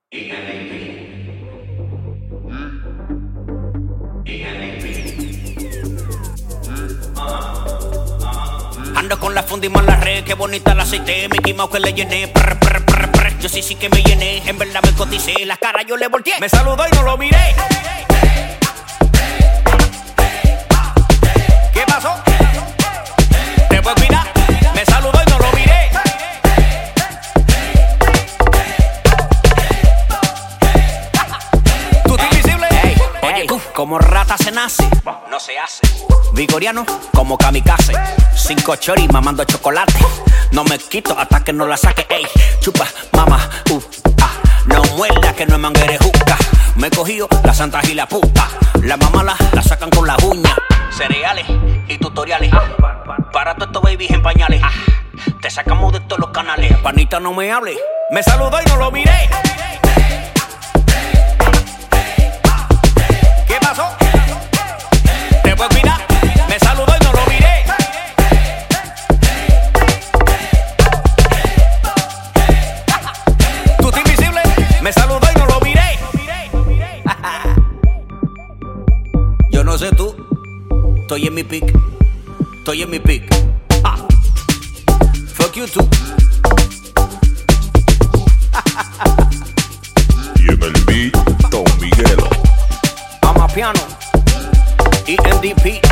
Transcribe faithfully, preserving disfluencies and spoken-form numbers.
Ando con la fundimos en la red, qué bonita la aceité, Mickey Mouse que le llené, prr, prr, prr, prr. Yo sí sí que me llené, en verdad me coticé, la cara yo le volteé. Me saludó y no lo miré. ¿Qué pasó? ¿Te puedes mirar? Me saludó y no lo miré. ¿Tú estás invisible? Hey, oye, tú, como rata se nace, no se hace. Vigoriano como kamikaze, cinco choris mamando chocolate. No me quito hasta que no la saque. Ey, chupa, mama, uh, ah. No muerda que no es manguere juca. Me he cogido la santa y la puta. La mamá la, la sacan con la uña. Cereales y tutoriales. Para todos estos babies en pañales. Te sacamos de todos los canales. Panita, no me hable. Me saludó y no lo miré. ¿Qué pasó? ¿Te puedes mirar? Me saludó y no lo miré. ¿Tú estás invisible? Me saludó y no lo miré. Yo no sé tú. Estoy en mi pick. Estoy en mi pick. Ah. Fuck you too. Y en el beat, Don Miguelo. Amapiano. E N D P.